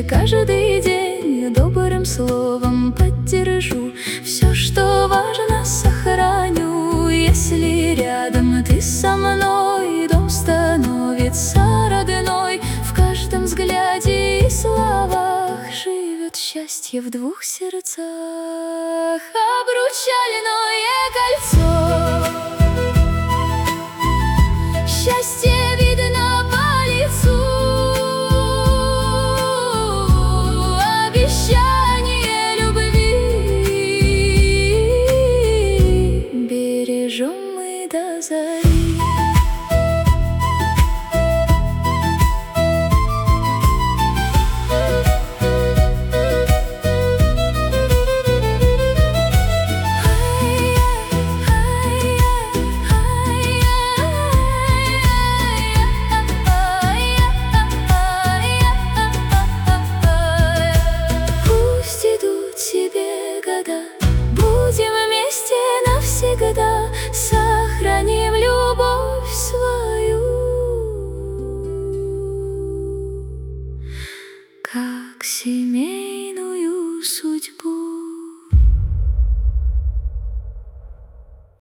каждый день добрым словом поддержу. Все, что важно, сохраню. Если рядом ты со мной, дом становится родной. В каждом взгляде и словах живет счастье в двух сердцах. Обручальное кольцо, счастье видно по лицу, обещание любви бережем мы до зари. Будем вместе навсегда, сохраним любовь свою, как семейную судьбу.